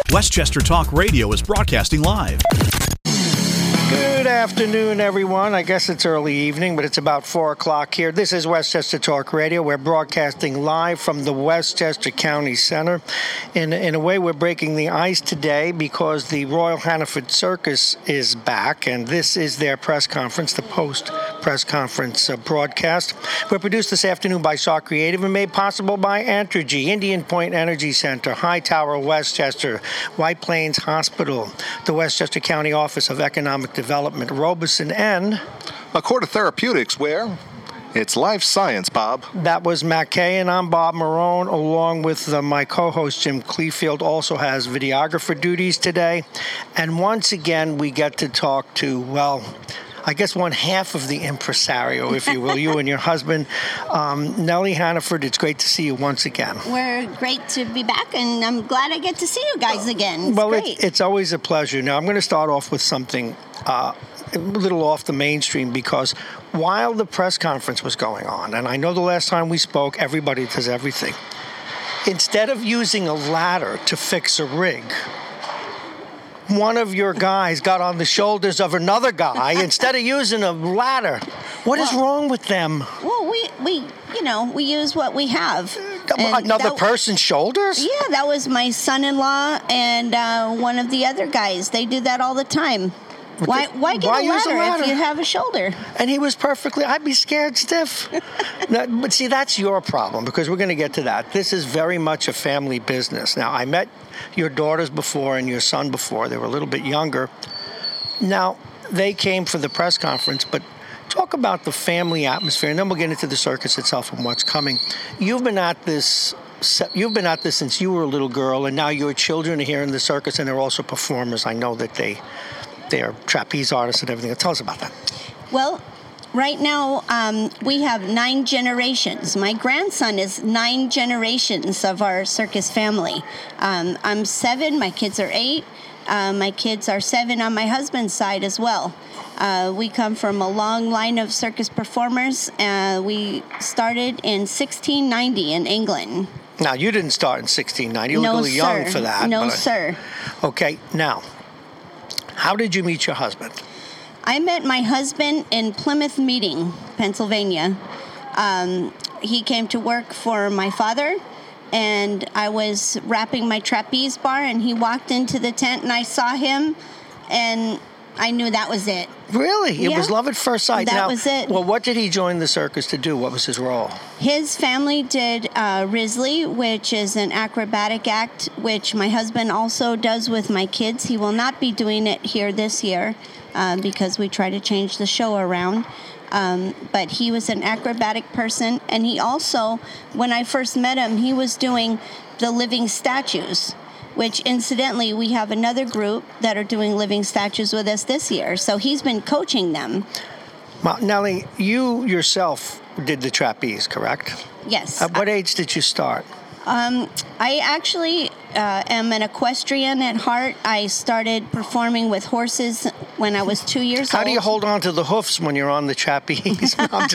Westchester Talk Radio is broadcasting live. Good afternoon, everyone. I guess it's early evening, but it's about 4 o'clock here. This is Westchester Talk Radio. We're broadcasting live from the Westchester County Center. In a way, we're breaking the ice today because the Royal Hannaford Circus is back, and this is their press conference, the post-press conference broadcast. We're produced this afternoon by Saw Creative and made possible by Entergy, Indian Point Energy Center, Hightower, Westchester, White Plains Hospital, the Westchester County Office of Economic Development, Robeson, and Accorda Therapeutics, where it's life science, Bob. That was Matt Kay, and I'm Bob Marone, along with my co-host Jim Cleefield, also has videographer duties today. And once again, we get to talk to, well, I guess one half of the impresario, if you will, you and your husband, Nellie Hannaford. It's great to see you once again. We're great to be back, and I'm glad I get to see you guys again. It's always a pleasure. Now, I'm going to start off with something a little off the mainstream, because while the press conference was going on, and I know the last time we spoke, everybody does everything. Instead of using a ladder to fix a rig, one of your guys got on the shoulders of another guy instead of using a ladder. What is wrong with them? Well, we use what we have. Another person's shoulders? Yeah, that was my son-in-law and one of the other guys. They do that all the time. Why get a ladder if you have a shoulder? And he was I'd be scared stiff. No, but see, that's your problem, because we're going to get to that. This is very much a family business. Now, I met your daughters before and your son before. They were a little bit younger. Now, they came for the press conference, but talk about the family atmosphere, and then we'll get into the circus itself and what's coming. You've been at this since you were a little girl, and now your children are here in the circus, and they're also performers. I know that they're trapeze artists and everything. Tell us about that. Well, right now, we have 9 generations. My grandson is 9 generations of our circus family. I'm 7. My kids are 8. My kids are 7 on my husband's side as well. We come from a long line of circus performers. We started in 1690 in England. Now, you didn't start in 1690. You're a little young for that. No, sir. Okay, now, how did you meet your husband? I met my husband in Plymouth Meeting, Pennsylvania. He came to work for my father, and I was wrapping my trapeze bar, and he walked into the tent, and I saw him, and I knew that was it. Really? It was love at first sight. That was it. Well, what did he join the circus to do? What was his role? His family did Risley, which is an acrobatic act, which my husband also does with my kids. He will not be doing it here this year because we try to change the show around. But he was an acrobatic person, and he also, when I first met him, he was doing the living statues, which incidentally, we have another group that are doing living statues with us this year. So he's been coaching them. Well, Nellie, you yourself did the trapeze, correct? Yes. At what age did you start? I actually am an equestrian at heart. I started performing with horses when I was 2 years old. How do you hold on to the hoofs when you're on the trapeze?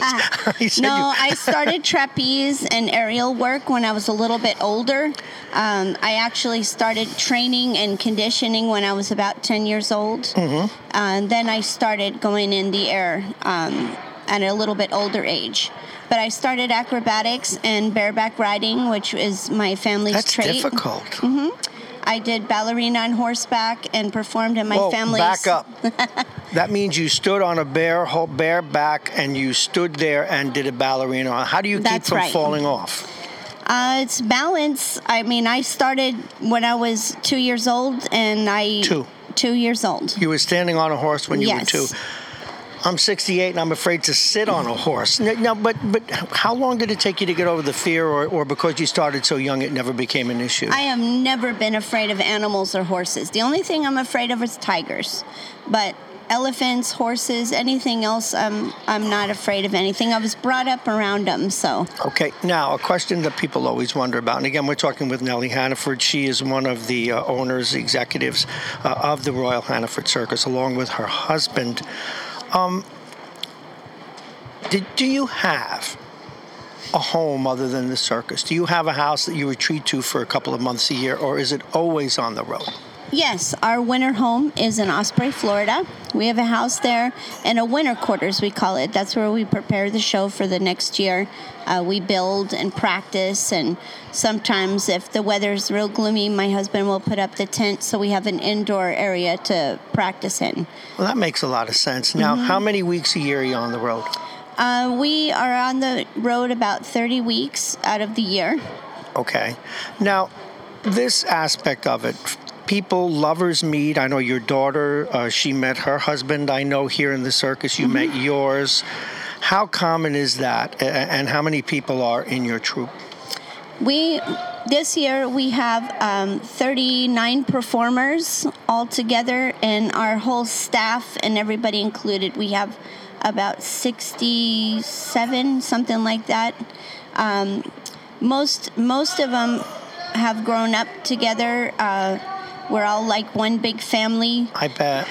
I started trapeze and aerial work when I was a little bit older. I actually started training and conditioning when I was about 10 years old. Mm-hmm. Then I started going in the air at a little bit older age. But I started acrobatics and bareback riding, which is my family's trait. That's difficult. Mm-hmm. I did ballerina on horseback and performed in my family's... Back up. That means you stood on a bare back and you stood there and did a ballerina. How do you keep from falling off? It's balance. I mean, I started when I was 2 years old, and 2 years old. You were standing on a horse when you were 2. I'm 68 and I'm afraid to sit on a horse. Now, but how long did it take you to get over the fear, or because you started so young it never became an issue? I have never been afraid of animals or horses. The only thing I'm afraid of is tigers. But elephants, horses, anything else, I'm not afraid of anything. I was brought up around them, so. Okay, now a question that people always wonder about, and again, we're talking with Nellie Hannaford. She is one of the owners, executives of the Royal Hannaford Circus, along with her husband. Do you have a home other than the circus? Do you have a house that you retreat to for a couple of months a year, or is it always on the road? Yes, our winter home is in Osprey, Florida. We have a house there and a winter quarters, we call it. That's where we prepare the show for the next year. We build and practice, and sometimes if the weather's real gloomy, my husband will put up the tent so we have an indoor area to practice in. Well, that makes a lot of sense. Now, how many weeks a year are you on the road? We are on the road about 30 weeks out of the year. Okay. Now, this aspect of it, people, lovers meet. I know your daughter, she met her husband. I know here in the circus you met yours. How common is that, and how many people are in your troupe? This year we have 39 performers all together, and our whole staff and everybody included, we have about 67, something like that. Most of them have grown up together. We're all like one big family. I bet.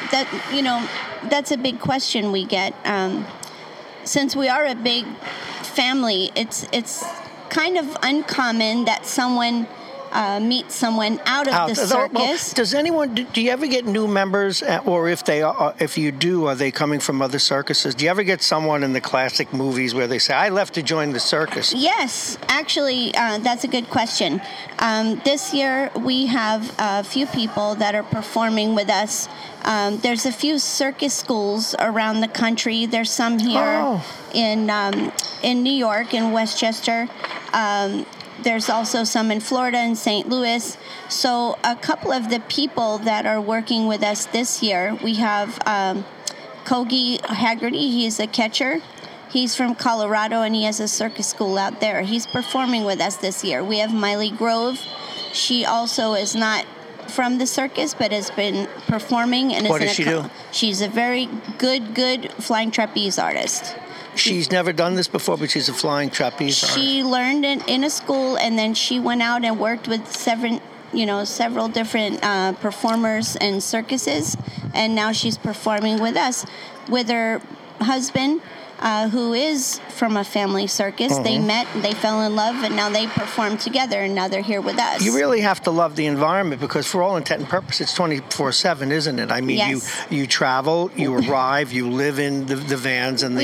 That's a big question we get. Since we are a big family, it's kind of uncommon that someone meets someone out of the circus. Does anyone? Do you ever get new members, or if you do, are they coming from other circuses? Do you ever get someone in the classic movies where they say, "I left to join the circus"? Yes, actually, that's a good question. This year we have a few people that are performing with us. There's a few circus schools around the country. There's some here in New York, in Westchester. There's also some in Florida and St. Louis. So a couple of the people that are working with us this year, we have Kogi Haggerty. He's a catcher. He's from Colorado, and he has a circus school out there. He's performing with us this year. We have Miley Grove. She also is not from the circus, but has been performing. And what does she do? She's a very good flying trapeze artist. She's never done this before, but she's a flying trapeze artist. She learned in a school, and then she went out and worked with several different performers and circuses, and now she's performing with us with her husband, who is from a family circus. Mm-hmm. They met, they fell in love, and now they perform together, and now they're here with us. You really have to love the environment, because for all intent and purpose, it's 24/7, isn't it? I mean, yes. you travel, you arrive, you live in the vans and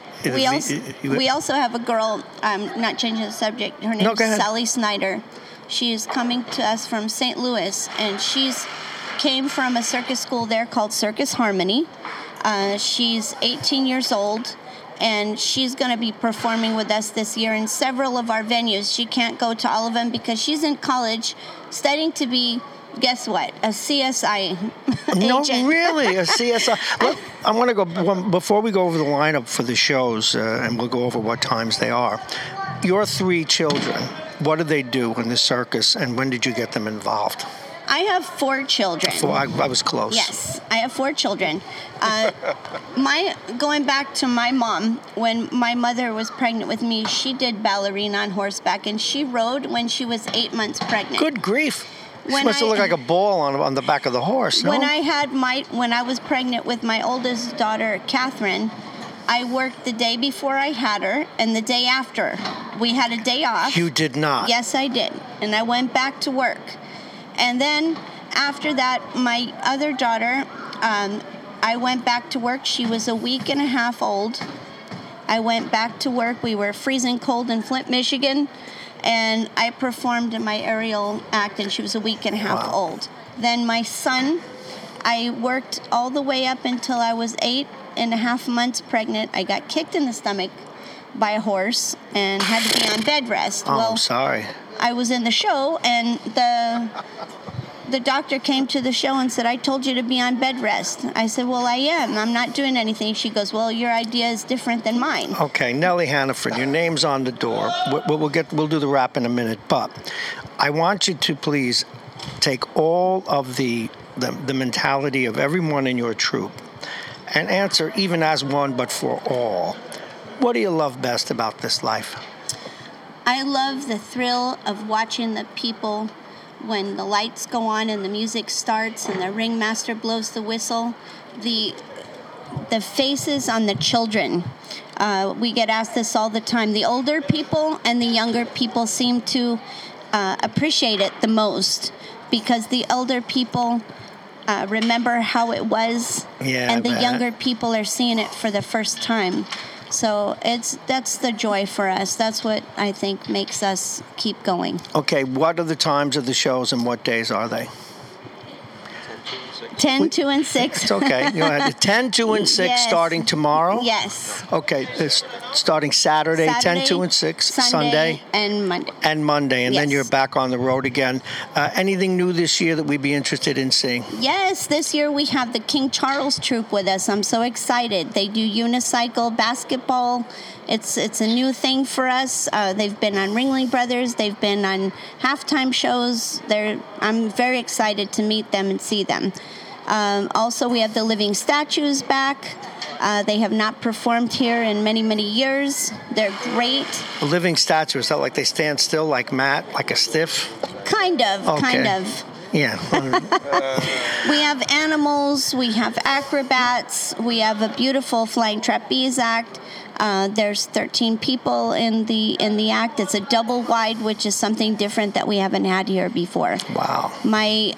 we also have a girl, not changing the subject, her name is Sally Snyder. She is coming to us from St. Louis, and she's came from a circus school there called Circus Harmony. She's 18 years old, and she's going to be performing with us this year in several of our venues. She can't go to all of them because she's in college studying to be, guess what, a CSI agent. No, really, a CSI. Look, I want to go, before we go over the lineup for the shows, and we'll go over what times they are. Your 3 children, what do they do in the circus, and when did you get them involved? I have 4 children. I was close. Yes, I have 4 children. Going back to my mom, when my mother was pregnant with me, she did ballerina on horseback, and she rode when she was 8 months pregnant. Good grief. She must have looked like a ball on the back of the horse, no? When I was pregnant with my oldest daughter, Catherine, I worked the day before I had her and the day after. We had a day off. You did not? Yes, I did. And I went back to work. And then after that, my other daughter, I went back to work. She was a week and a half old. I went back to work. We were freezing cold in Flint, Michigan. And I performed in my aerial act, and she was a week and a half old. Then my son, I worked all the way up until I was 8.5 months pregnant. I got kicked in the stomach by a horse and had to be on bed rest. Oh, I'm sorry. I was in the show, and the doctor came to the show and said, "I told you to be on bed rest." I said, "Well, I am. I'm not doing anything." She goes, "Well, your idea is different than mine." Okay, Nellie Hannaford, your name's on the door. We'll do the wrap in a minute, but I want you to please take all of the mentality of everyone in your troupe and answer even as one, but for all. What do you love best about this life? I love the thrill of watching the people when the lights go on and the music starts and the ringmaster blows the whistle. the faces on the children. We get asked this all the time. The older people and the younger people seem to appreciate it the most, because the elder people remember how it was, and the younger people are seeing it for the first time. So that's the joy for us. That's what I think makes us keep going. Okay, what are the times of the shows and what days are they? 10, 2, and 6. It's okay. You know, 10, 2, and 6 Yes. starting tomorrow? Yes. Okay, it's starting Saturday, 10, 2, and 6, Sunday, and Monday. And then Yes. you're back on the road again. Anything new this year that we'd be interested in seeing? Yes, this year we have the King Charles Troupe with us. I'm so excited. They do unicycle basketball. It's a new thing for us. They've been on Ringling Brothers. They've been on halftime shows. I'm very excited to meet them and see them. Also, we have the Living Statues back. They have not performed here in many, many years. They're great. A living statue, is that like they stand still, like Matt, like a stiff? Kind of. Yeah. We have animals. We have acrobats. We have a beautiful flying trapeze act. There's 13 people in the act. It's a double wide, which is something different that we haven't had here before. Wow. My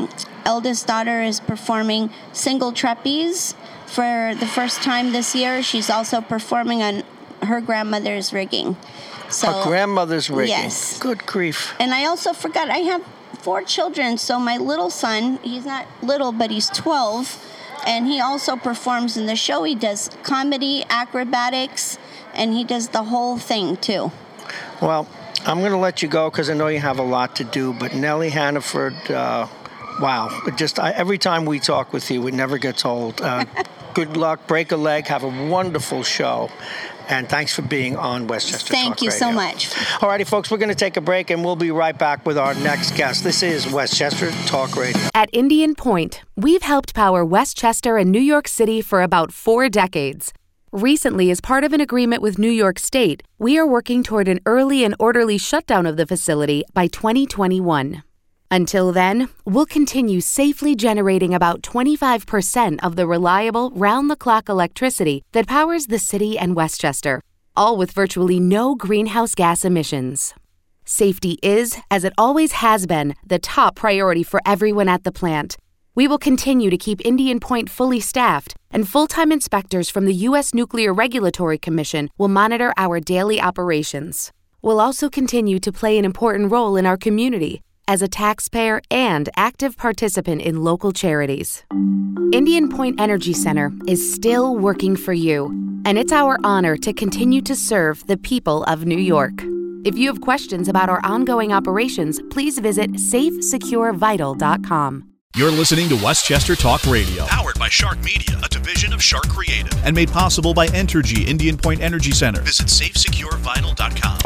eldest daughter is performing single trapeze for the first time this year. She's also performing on her grandmother's rigging. So, Her grandmother's rigging. Yes. Good grief. And I also forgot, I have 4 children. So my little son, he's not little, but he's 12. And he also performs in the show. He does comedy, acrobatics, and he does the whole thing, too. Well, I'm going to let you go because I know you have a lot to do. But Nellie Hannaford, wow. Every time we talk with you, it never gets old. Good luck. Break a leg. Have a wonderful show. And thanks for being on Westchester Talk Radio. Thank you so much. All righty, folks, we're going to take a break, and we'll be right back with our next guest. This is Westchester Talk Radio. At Indian Point, we've helped power Westchester and New York City for about 4 decades. Recently, as part of an agreement with New York State, we are working toward an early and orderly shutdown of the facility by 2021. Until then, we'll continue safely generating about 25% of the reliable, round-the-clock electricity that powers the city and Westchester, all with virtually no greenhouse gas emissions. Safety is, as it always has been, the top priority for everyone at the plant. We will continue to keep Indian Point fully staffed, and full-time inspectors from the U.S. Nuclear Regulatory Commission will monitor our daily operations. We'll also continue to play an important role in our community as a taxpayer and active participant in local charities. Indian Point Energy Center is still working for you, and it's our honor to continue to serve the people of New York. If you have questions about our ongoing operations, please visit safesecurevital.com. You're listening to Westchester Talk Radio, powered by Shark Media, a division of Shark Creative, and made possible by Entergy Indian Point Energy Center. Visit safesecurevital.com.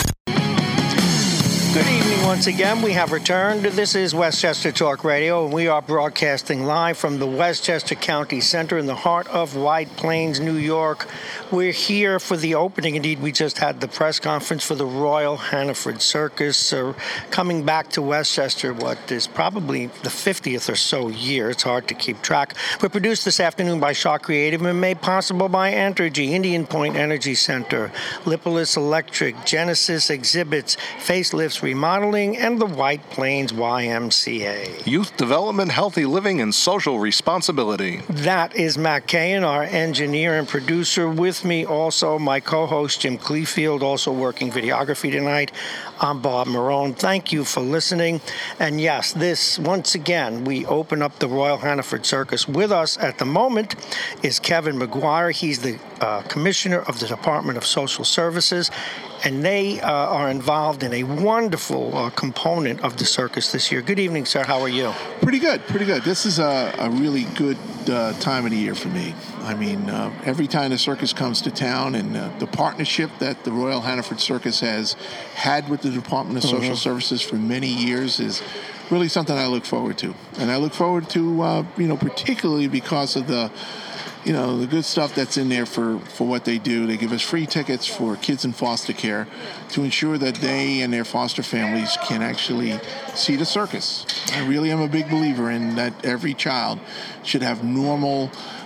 Good evening once again. We have returned. This is Westchester Talk Radio, and we are broadcasting live from the Westchester County Center in the heart of White Plains, New York. We're here for the opening. Indeed, we just had the press conference for the Royal Hannaford Circus, coming back to Westchester, what is probably the 50th or so year. It's hard to keep track. We're produced this afternoon by Shark Creative and made possible by Entergy, Indian Point Energy Center, Lipolis Electric, Genesis Exhibits, Facelifts Remodeling, and the White Plains YMCA. Youth development, healthy living, and social responsibility. That is Matt Cahan, our engineer and producer. With me also my co-host Jim Cleefield, also working videography tonight. I'm Bob Marone. Thank you for listening. And yes, this, once again, we open up the Royal Hannaford Circus. With us at the moment is Kevin McGuire. He's the Commissioner of the Department of Social Services. And they are involved in a wonderful component of the circus this year. Good evening, sir. How are you? Pretty good. This is a really good time of the year for me. I mean, every time the circus comes to town, and the partnership that the Royal Hannaford Circus has had with the Department of Social Services for many years is really something I look forward to. And I look forward to, particularly because of the good stuff that's in there for what they do. They give us free tickets for kids in foster care to ensure that they and their foster families can actually see the circus. I really am a big believer in that every child should have normal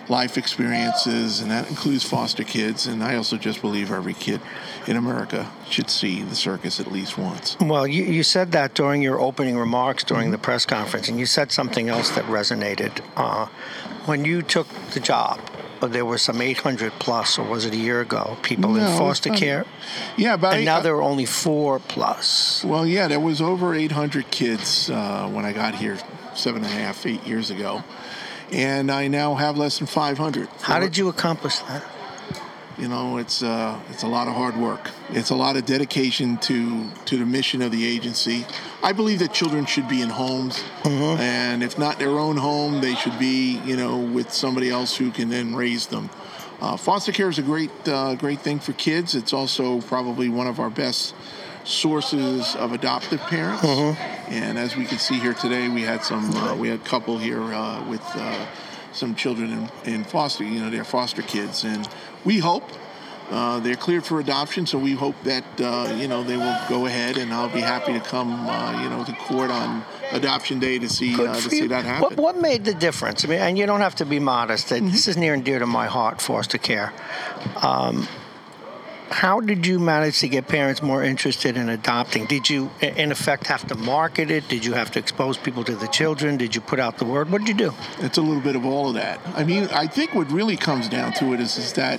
life experiences, and that includes foster kids. And I also just believe every kid in America should see the circus at least once. Well, you said that during your opening remarks during the press conference, and you said something else that resonated. When you took the job, there were some 800 plus, or was it a year ago, people in foster care? Yeah, about and now there are only 4 plus. Well, yeah, there was over 800 kids when I got here 7.5, 8 years ago. And I now have less than 500. How did you accomplish that? You know, it's a lot of hard work. It's a lot of dedication to the mission of the agency. I believe that children should be in homes, and if not their own home, they should be, with somebody else who can then raise them. Foster care is a great thing for kids. It's also probably one of our best sources of adoptive parents. And as we can see here today, we had a couple here with some children in foster, they're foster kids, and we hope they're cleared for adoption. So we hope that they will go ahead, and I'll be happy to come to court on adoption day to see that happen. What made the difference? I mean, and you don't have to be modest. This is near and dear to my heart, foster care. How did you manage to get parents more interested in adopting? Did you, in effect, have to market it? Did you have to expose people to the children? Did you put out the word? What did you do? It's a little bit of all of that. I mean, I think what really comes down to it is that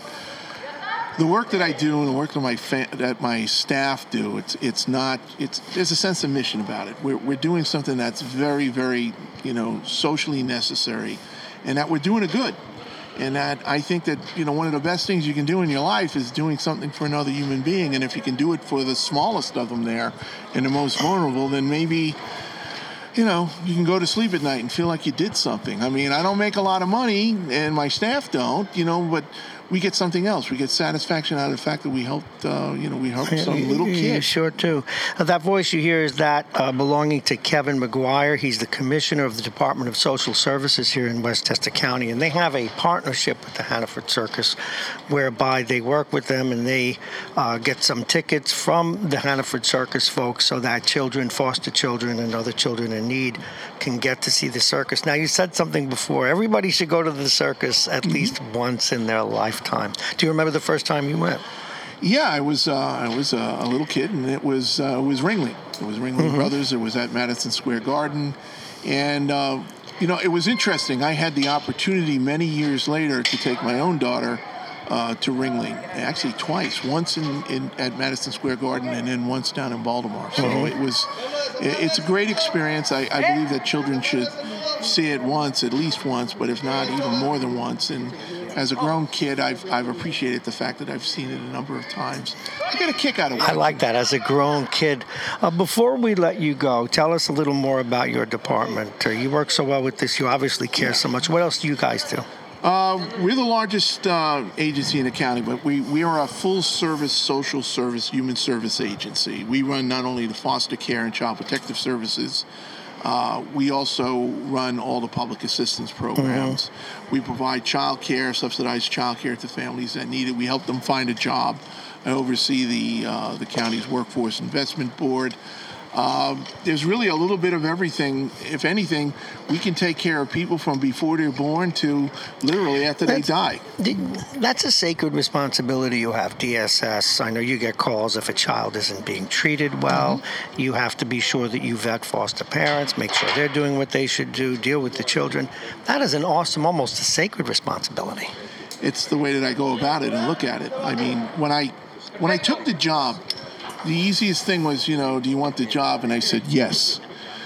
the work that I do and the work that my staff do, there's a sense of mission about it. We're doing something that's very, very, socially necessary, and that we're doing it good. And that I think that, one of the best things you can do in your life is doing something for another human being. And if you can do it for the smallest of them there and the most vulnerable, then maybe, you can go to sleep at night and feel like you did something. I mean, I don't make a lot of money, and my staff don't, but we get something else. We get satisfaction out of the fact that we helped, we helped some little kid. You sure do. That voice you hear is that belonging to Kevin McGuire. He's the commissioner of the Department of Social Services here in Westchester County, and they have a partnership with the Hannaford Circus, whereby they work with them and they get some tickets from the Hannaford Circus folks so that children, foster children, and other children in need can get to see the circus. Now, you said something before. Everybody should go to the circus at least once in their lifetime. Do you remember the first time you went? Yeah, I was a little kid, and it was Ringling. It was Ringling Brothers. It was at Madison Square Garden, and it was interesting. I had the opportunity many years later to take my own daughter to Ringling, actually twice. Once at Madison Square Garden, and then once down in Baltimore. So it's a great experience. I believe that children should see it once, at least once, but if not, even more than once. And as a grown kid, I've appreciated the fact that I've seen it a number of times. I get a kick out of it. I like that, as a grown kid. Before we let you go, tell us a little more about your department. You work so well with this. You obviously care so much. What else do you guys do? We're the largest agency in the county, but we are a full-service social service, human service agency. We run not only the foster care and child protective services, we also run all the public assistance programs. We provide child care, subsidized child care to families that need it. We help them find a job. I oversee the county's workforce investment board. There's really a little bit of everything. If anything, we can take care of people from before they're born to literally after they die. That's a sacred responsibility you have, DSS. I know you get calls if a child isn't being treated well. You have to be sure that you vet foster parents, make sure they're doing what they should do, deal with the children. That is an awesome, almost a sacred responsibility. It's the way that I go about it and look at it. I mean, when I took the job, the easiest thing was, do you want the job? And I said, yes.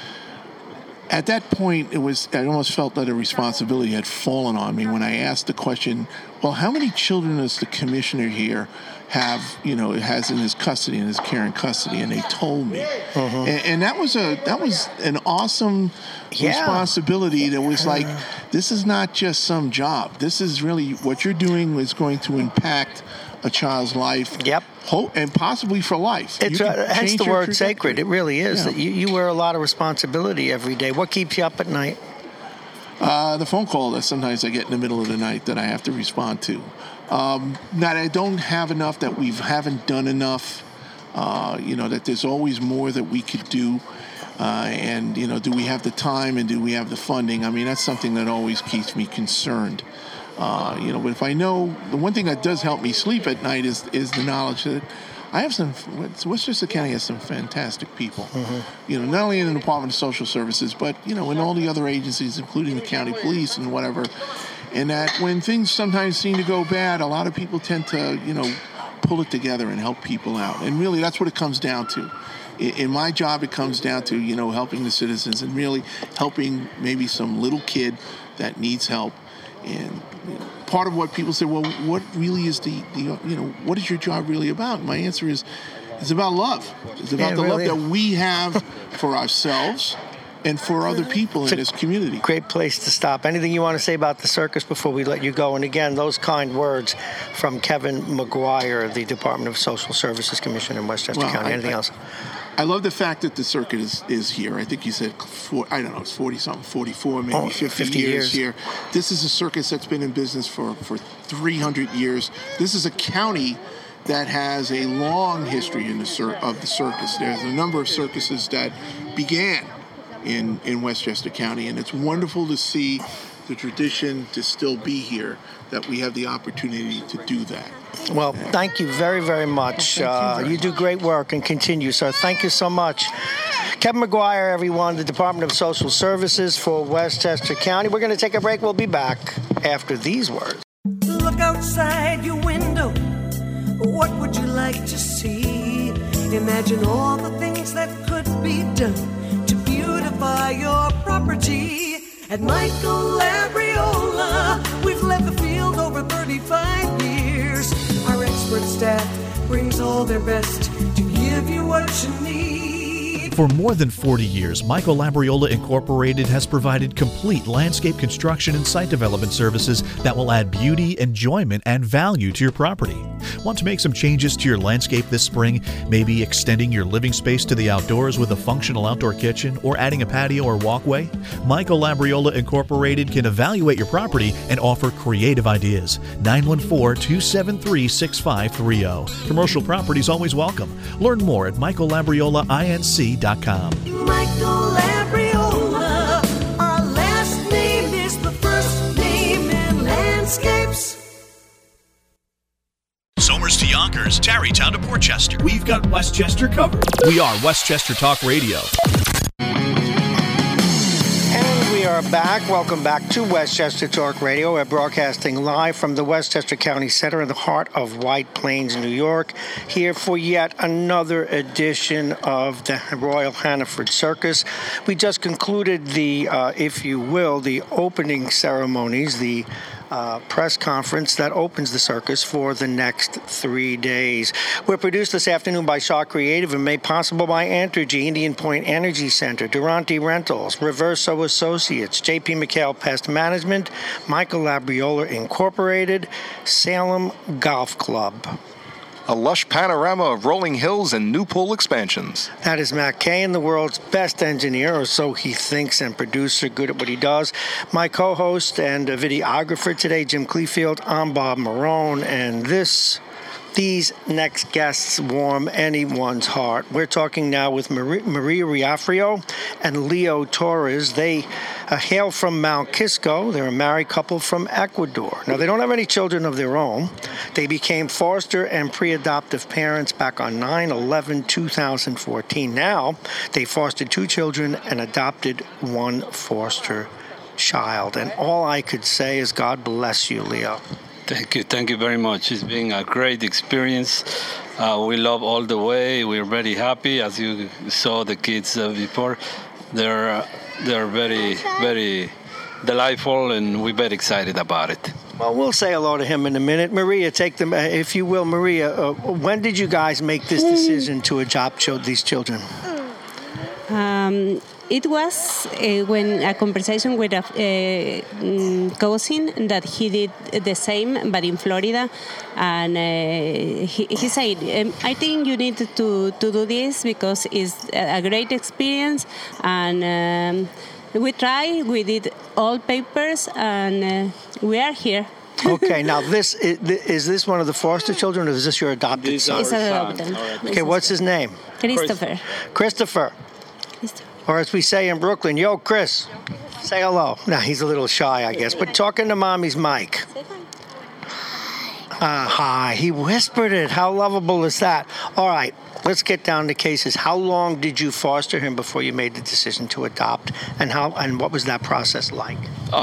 At that point, I almost felt that a responsibility had fallen on me when I asked the question, well, how many children does the commissioner here has in his custody, in his care and custody? And they told me. And that was an awesome responsibility that was like, this is not just some job. This is really what you're doing is going to impact a child's life. Yep. And possibly for life. Hence the word sacred. It really is. Yeah. You wear a lot of responsibility every day. What keeps you up at night? The phone call that sometimes I get in the middle of the night that I have to respond to. That I don't have enough, that we haven't done enough, that there's always more that we could do. And do we have the time and do we have the funding? I mean, that's something that always keeps me concerned. But if I know, the one thing that does help me sleep at night is the knowledge that I have Westchester County has some fantastic people. Mm-hmm. Not only in the Department of Social Services, but, in all the other agencies, including the county police and whatever. And that when things sometimes seem to go bad, a lot of people tend to, pull it together and help people out. And really, that's what it comes down to. In my job, it comes down to, helping the citizens and really helping maybe some little kid that needs help. And part of what people say, well, what really is what is your job really about? And my answer is, it's about love. It's about the love that we have for ourselves and for other people in this community. Great place to stop. Anything you want to say about the circus before we let you go? And again, those kind words from Kevin McGuire, the Department of Social Services Commissioner in Westchester County. Anything else? I love the fact that the circuit is here. I think you said, it's 40-something, 44, maybe 50 years here. This is a circus that's been in business for 300 years. This is a county that has a long history of the circus. There's a number of circuses that began in Westchester County, and it's wonderful to see the tradition to still be here, that we have the opportunity to do that. Well, thank you very, very much. You do great work and continue, sir. Thank you so much. Kevin McGuire, everyone, the Department of Social Services for Westchester County. We're going to take a break. We'll be back after these words. Look outside your window. What would you like to see? Imagine all the things that could be done to beautify your property. At Michael Labriola, we've led the field over 35 years. Our expert staff brings all their best to give you what you need. For more than 40 years, Michael Labriola Incorporated has provided complete landscape construction and site development services that will add beauty, enjoyment, and value to your property. Want to make some changes to your landscape this spring? Maybe extending your living space to the outdoors with a functional outdoor kitchen or adding a patio or walkway? Michael Labriola Incorporated can evaluate your property and offer creative ideas. 914-273-6530. Commercial properties always welcome. Learn more at michaellabriolainc.com. Michael Labriola, our last name is the first name in landscapes. Somers to Yonkers, Tarrytown to Portchester. We've got Westchester covered. We are Westchester Talk Radio. We are back. Welcome back to Westchester Talk Radio. We're broadcasting live from the Westchester County Center in the heart of White Plains, New York, here for yet another edition of the Royal Hannaford Circus. We just concluded the, if you will, the opening ceremonies, the press conference that opens the circus for the next 3 days. We're produced this afternoon by Shark Creative and made possible by Entergy, Indian Point Energy Center, Durante Rentals, Reverso Associates, J.P. McHale Pest Management, Michael Labriola Incorporated, Salem Golf Club. A lush panorama of rolling hills and new pool expansions. That is Matt Cain, the world's best engineer, or so he thinks, and producer, good at what he does. My co-host and videographer today, Jim Cleefield. I'm Bob Marone, and these next guests warm anyone's heart. We're talking now with Maria Riafrio and Leo Torres. They hail from Mount Kisco. They're a married couple from Ecuador. Now, they don't have any children of their own. They became foster and pre-adoptive parents back on 9/11/2014. Now, they fostered 2 children and adopted 1 foster child. And all I could say is God bless you, Leo. Thank you very much. It's been a great experience. We love all the way. We're very happy. As you saw the kids before, they're very, very delightful, and we're very excited about it. Well, we'll say hello to him in a minute. Maria, take them, if you will. Maria, when did you guys make this decision to adopt these children? It was when a conversation with a cousin that he did the same, but in Florida. And he said, I think you need to do this because it's a great experience. And we tried, we did all papers, and we are here. Okay, now is this one of the foster children, or is this your adopted son? It's adopted. Okay, what's his name? Christopher. Or as we say in Brooklyn, yo, Chris, say hello. Now, he's a little shy, I guess, but talking to mommy's mic. Aha, he whispered it. How lovable is that? All right, let's get down to cases. How long did you foster him before you made the decision to adopt, and what was that process like?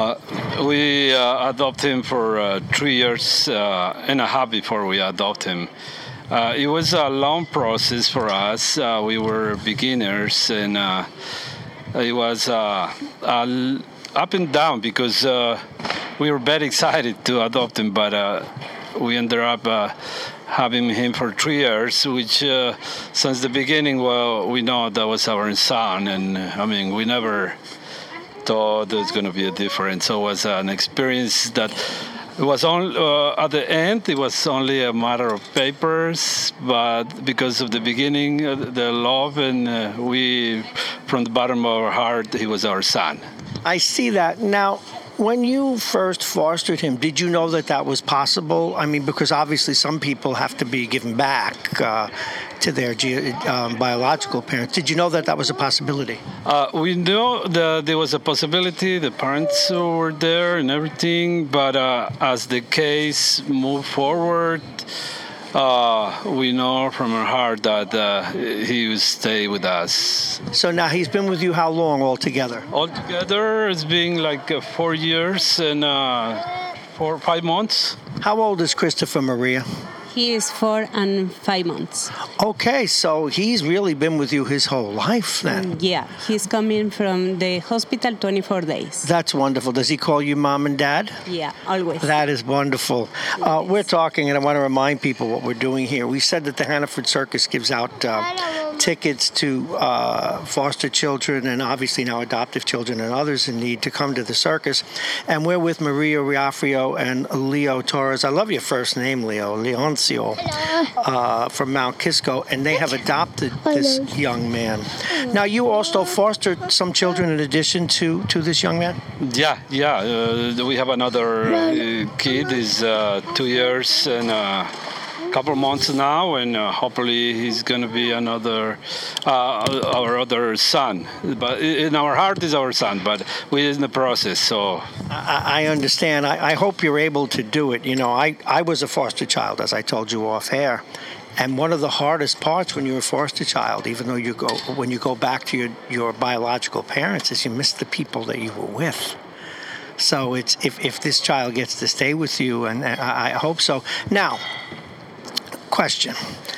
We adopted him for 3 years and a half before we adopted him. It was a long process for us. We were beginners, and it was up and down because we were very excited to adopt him, but we ended up having him for 3 years, which since the beginning, well, we know that was our son, and I mean, we never thought there was going to be a difference. So it was an experience that it was only at the end. It was only a matter of papers, but because of the beginning, the love, and we, from the bottom of our heart, he was our son. I see that now. When you first fostered him, did you know that was possible? I mean, because obviously some people have to be given back to their biological parents. Did you know that was a possibility? We knew that there was a possibility. The parents were there and everything, but as the case moved forward, we know from our heart that he will stay with us. So now he's been with you how long altogether? Altogether, it's been like 4 years and 4 or 5 months. How old is Christopher, Maria? He is 4 and 5 months. Okay, so he's really been with you his whole life then. Yeah, he's coming from the hospital 24 days. That's wonderful. Does he call you mom and dad? Yeah, always. That is wonderful. We're talking, and I want to remind people what we're doing here. We said that the Hannaford Circus gives out tickets to foster children and obviously now adoptive children and others in need to come to the circus. And we're with Maria Riafrio and Leo Torres. I love your first name, Leo. Leoncio. From Mount Kisco, and they have adopted this young man. Now, you also fostered some children in addition to this young man? Yeah. We have another kid. He's 2 years and a couple months now, and hopefully he's going to be our other son. But in our heart is our son, but we're in the process. So I understand. I hope you're able to do it. You know, I was a foster child, as I told you off air. And one of the hardest parts when you're a foster child, even though when you go back to your biological parents, is you miss the people that you were with. So it's if this child gets to stay with you, and I hope so. Now, question.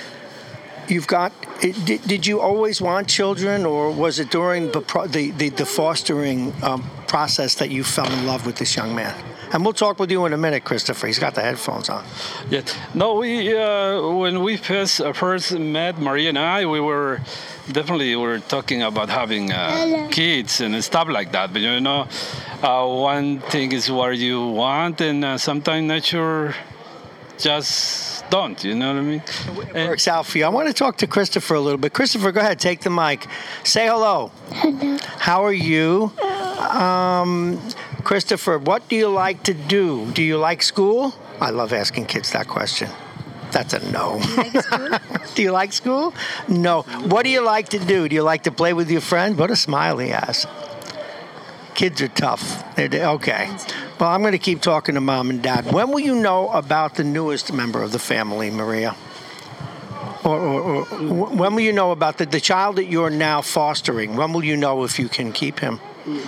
Did you always want children, or was it during the fostering process that you fell in love with this young man? And we'll talk with you in a minute, Christopher. He's got the headphones on. Yeah. No, when we first met, Maria and I, we were talking about having kids and stuff like that. But you know, one thing is what you want, and sometimes nature just don't. You know what I mean? It works out for you. I want to talk to Christopher a little bit. Christopher, go ahead, take the mic. Say hello. Hello. How are you? Christopher, what do you like to do? Do you like school? I love asking kids that question. That's a no. Do you like school? Do you like school? No. What do you like to do? Do you like to play with your friends? What a smile he has. Kids are tough. Okay. Well, I'm going to keep talking to mom and dad. When will you know about the newest member of the family, Maria? Or when will you know about the child that you're now fostering? When will you know if you can keep him?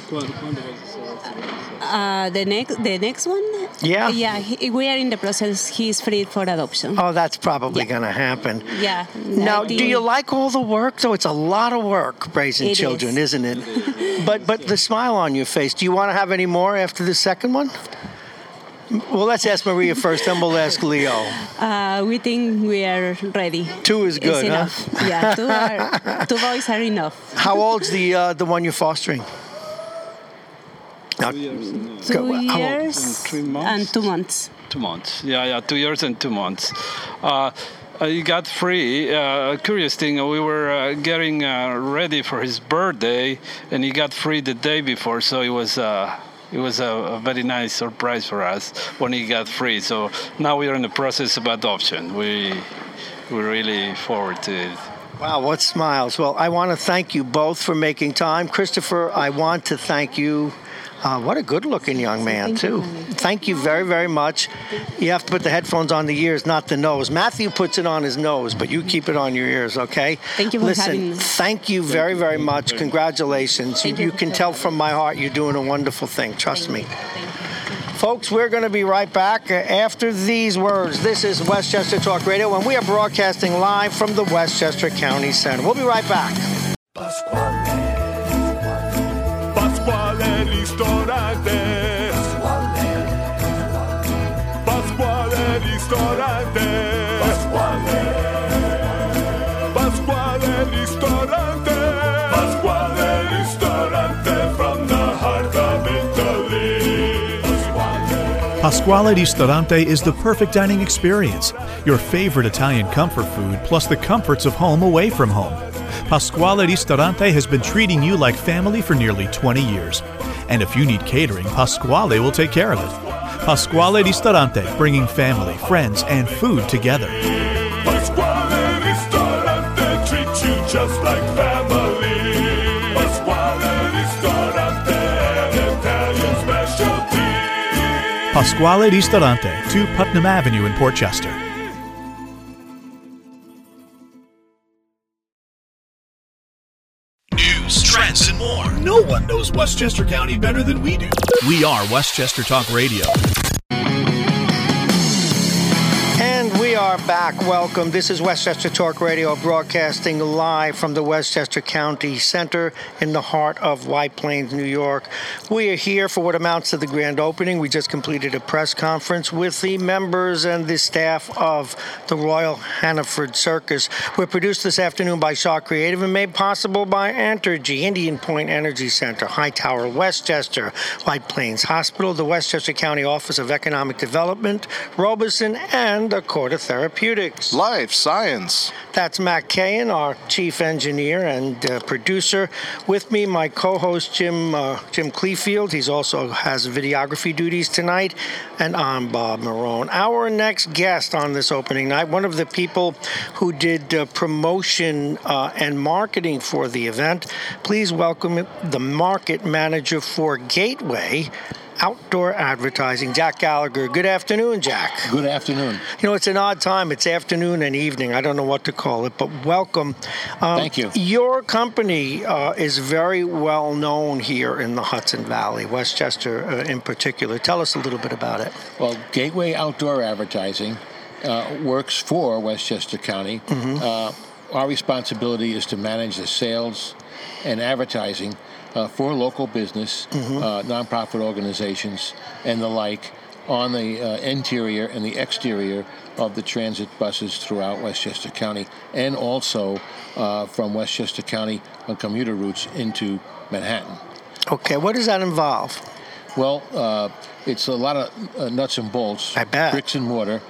The next one? Yeah. Yeah, we are in the process. He's free for adoption. Oh, that's probably going to happen. Yeah. Now, do you like all the work? So it's a lot of work raising children, isn't it? But the smile on your face. Do you want to have any more after the second one? Well, let's ask Maria first, then we'll ask Leo. We think we are ready. 2 is good, huh? Yeah, 2 boys are enough. How old's the one you're fostering? 2 years. 2 years and 3 months. And 2 months. 2 months. Yeah, 2 years and 2 months. He got free. Curious thing, we were getting ready for his birthday, and he got free the day before, so it was a very nice surprise for us when he got free. So now we are in the process of adoption. We're really forward to it. Wow, what smiles. Well, I want to thank you both for making time. Christopher, I want to thank you What a good-looking young man, too. Thank you very, very much. You have to put the headphones on the ears, not the nose. Matthew puts it on his nose, but you keep it on your ears, okay? Thank you for having me. Thank you very, very much. Congratulations. You can tell from my heart you're doing a wonderful thing. Trust me. Folks, we're going to be right back after these words. This is Westchester Talk Radio, and we are broadcasting live from the Westchester County Center. We'll be right back. Pasquale Ristorante. Pasquale Ristorante. Pasquale Ristorante. Pasquale Ristorante from the heart of Italy. Pasquale Ristorante is the perfect dining experience. Your favorite Italian comfort food plus the comforts of home away from home. Pasquale Ristorante has been treating you like family for nearly 20 years. And if you need catering, Pasquale will take care of it. Pasquale Ristorante, bringing family, friends, and food together. Pasquale Ristorante treats you just like family. Pasquale Ristorante, an Italian specialty. Pasquale Ristorante, 2 Putnam Avenue in Port Chester. News, trends, and more. No one knows Westchester County better than we do. We are Westchester Talk Radio. And we are back. Welcome. This is Westchester Talk Radio, broadcasting live from the Westchester County Center in the heart of White Plains, New York. We are here for what amounts to the grand opening. We just completed a press conference with the members and the staff of the Royal Hannaford Circus. We're produced this afternoon by Shaw Creative and made possible by Entergy, Indian Point Energy Center, Hightower, Westchester, White Plains Hospital, the Westchester County Office of Economic Development, Robeson, and Accorda Therapeutics. Life Science. That's Matt Cahan, our chief engineer and producer. With me, my co-host Jim Cleefield. He also has videography duties tonight. And I'm Bob Marone. Our next guest on this opening night, one of the people who did promotion and marketing for the event. Please welcome the market manager for Gateway Outdoor Advertising, Jack Gallagher. Good afternoon, Jack. Good afternoon. You know, it's an odd time. It's afternoon and evening. I don't know what to call it, but welcome. Thank you. Your company is very well known here in the Hudson Valley, Westchester in particular. Tell us a little bit about it. Well, Gateway Outdoor Advertising works for Westchester County. Mm-hmm. Our responsibility is to manage the sales and advertising for local business, nonprofit organizations, and the like on the interior and the exterior of the transit buses throughout Westchester County, and also from Westchester County on commuter routes into Manhattan. Okay, what does that involve? Well, it's a lot of nuts and bolts, I bet. Bricks and mortar.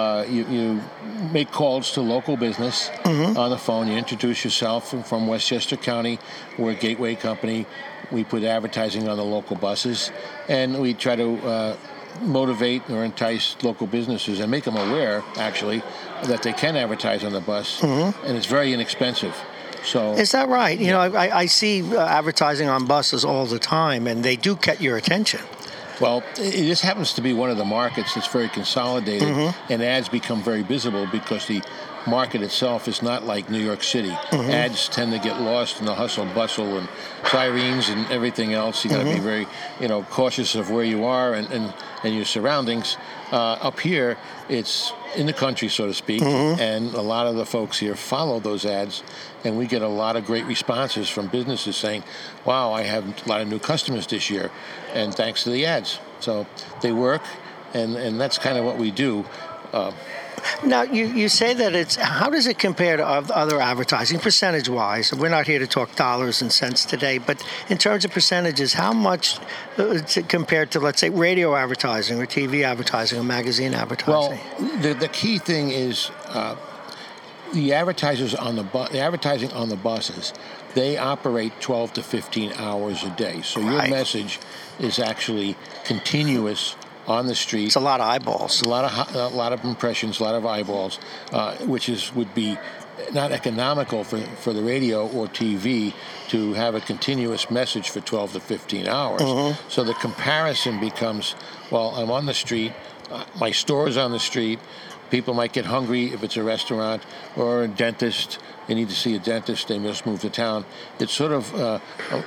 You make calls to local business on the phone. You introduce yourself from Westchester County. We're a Gateway company. We put advertising on the local buses, and we try to motivate or entice local businesses and make them aware, actually, that they can advertise on the bus, and it's very inexpensive. So, is that right? You know, I see advertising on buses all the time, and they do get your attention. Well, it just happens to be one of the markets that's very consolidated, and ads become very visible because the market itself is not like New York City. Ads tend to get lost in the hustle bustle and sirens and everything else. You got to be very, cautious of where you are and your surroundings. Up here, it's in the country, so to speak, and a lot of the folks here follow those ads, and we get a lot of great responses from businesses saying, wow, I have a lot of new customers this year, and thanks to the ads. So they work, and that's kind of what we do. Now, you say that it's, how does it compare to other advertising, percentage-wise? We're not here to talk dollars and cents today, but in terms of percentages, how much compared to, let's say, radio advertising or TV advertising or magazine advertising? Well, the key thing is the advertisers on the advertising on the buses, they operate 12 to 15 hours a day. So your message is actually continuous on the street. It's a lot of eyeballs. A lot of impressions, a lot of eyeballs, which would be not economical for the radio or TV to have a continuous message for 12 to 15 hours. So the comparison becomes, well, I'm on the street, my store is on the street, people might get hungry if it's a restaurant or a dentist. They need to see a dentist, they must move to town. It sort of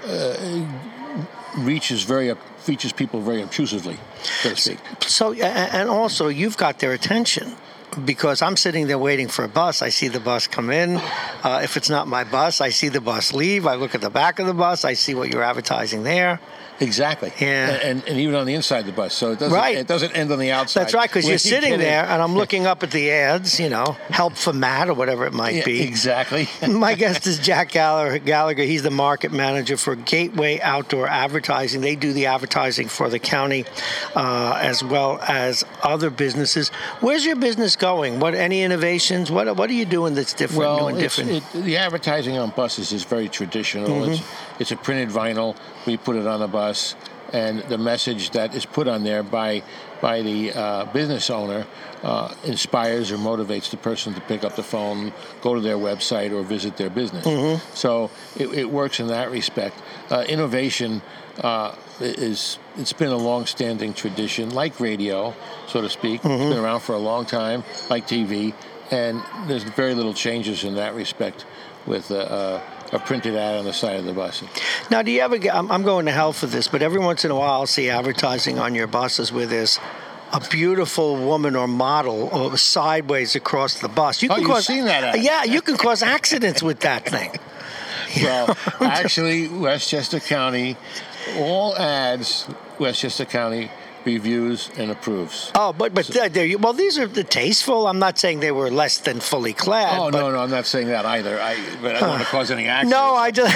reaches people very obtrusively, so to speak. So, and also, you've got their attention. Because I'm sitting there waiting for a bus. I see the bus come in. If it's not my bus, I see the bus leave. I look at the back of the bus. I see what you're advertising there. Exactly. Yeah. And even on the inside of the bus. So it doesn't end on the outside. That's right, because you're sitting there, and I'm looking up at the ads, help for Matt or whatever it might be. Exactly. My guest is Jack Gallagher. He's the market manager for Gateway Outdoor Advertising. They do the advertising for the county as well as other businesses. Where's your business going? Any innovations? What are you doing that's different, new and different? The advertising on buses is very traditional. It's a printed vinyl. We put it on the bus, and the message that is put on there by the business owner inspires or motivates the person to pick up the phone, go to their website, or visit their business. So it works in that respect. Innovation it's been a long-standing tradition, like radio, so to speak. It's been around for a long time, like TV, and there's very little changes in that respect with a printed ad on the side of the bus. Now, do you ever get, I'm going to hell for this, but every once in a while I'll see advertising on your buses where there's a beautiful woman or model sideways across the bus. You've seen that ad. Yeah, you can cause accidents with that thing. Well, actually, Westchester County, all ads, Westchester County reviews and approves. Oh, but these are tasteful. I'm not saying they were less than fully clad. Oh, no, I'm not saying that either. But I don't want to cause any accidents. No, I just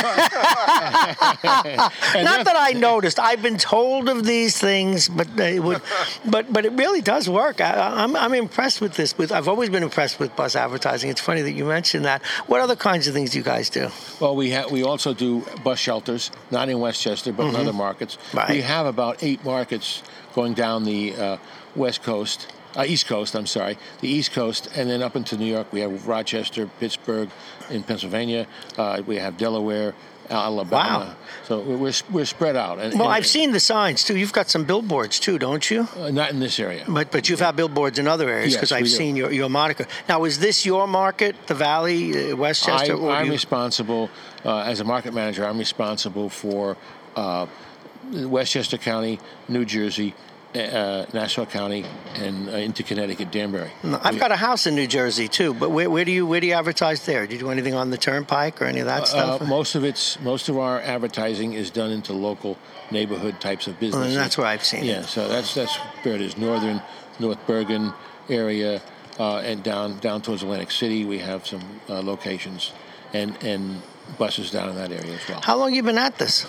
not that I noticed. I've been told of these things, but they would, but it really does work. I'm impressed with this. I've always been impressed with bus advertising. It's funny that you mentioned that. What other kinds of things do you guys do? Well, we also do bus shelters, not in Westchester, but in other markets. Right. We have about 8 markets going down the East Coast, the East Coast, and then up into New York. We have Rochester, Pittsburgh, in Pennsylvania. We have Delaware, Alabama. Wow. So we're spread out. I've seen the signs too. You've got some billboards too, don't you? Not in this area. But you've had billboards in other areas because I've seen your moniker. Now, is this your market, the Valley, Westchester? I'm responsible, as a market manager, I'm responsible for Westchester County, New Jersey, Nassau County, and into Connecticut, Danbury. I've got a house in New Jersey too, but where do you advertise there? Do you do anything on the Turnpike or any of that stuff? Most of our advertising is done into local neighborhood types of businesses. And that's where I've seen it. Yeah, so that's where it is. North Bergen area, and down towards Atlantic City. We have some locations and buses down in that area as well. How long have you been at this?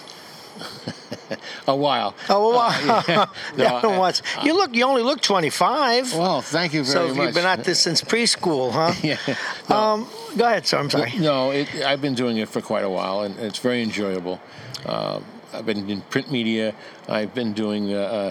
A while. Oh, a while. You only look 25. Well, thank you very much. So you've been at this since preschool, huh? Yeah. Go ahead, sir. I'm sorry. No, I've been doing it for quite a while, and it's very enjoyable. I've been in print media. I've been doing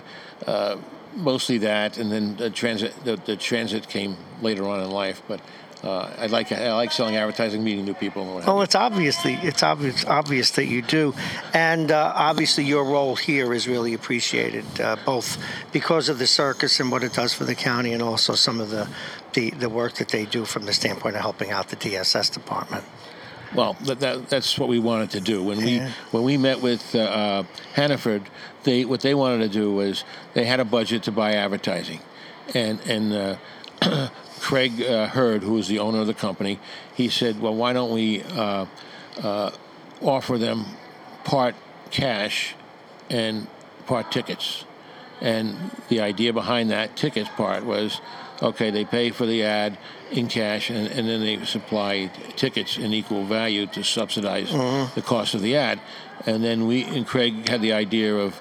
mostly that, and then the transit came later on in life, but. I like selling advertising, meeting new people. Well, it's obvious that you do, and obviously your role here is really appreciated, both because of the circus and what it does for the county, and also some of the work that they do from the standpoint of helping out the DSS department. Well, that's what we wanted to do when we met with Hannaford. What they wanted to do was they had a budget to buy advertising, and. Craig Hurd, who is the owner of the company, he said, well, why don't we offer them part cash and part tickets? And the idea behind that tickets part was, okay, they pay for the ad in cash, and then they supply tickets in equal value to subsidize the cost of the ad. And then Craig had the idea of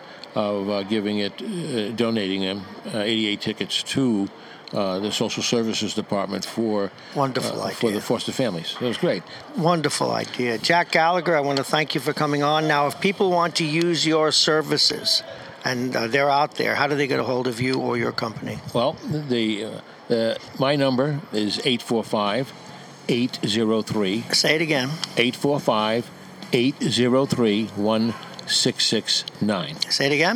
donating them 88 tickets to the Social Services Department for the foster families. It was great. Wonderful idea. Jack Gallagher, I want to thank you for coming on. Now, if people want to use your services and they're out there, how do they get a hold of you or your company? Well, my number is 845-803. Say it again. 845-803-1669. Say it again.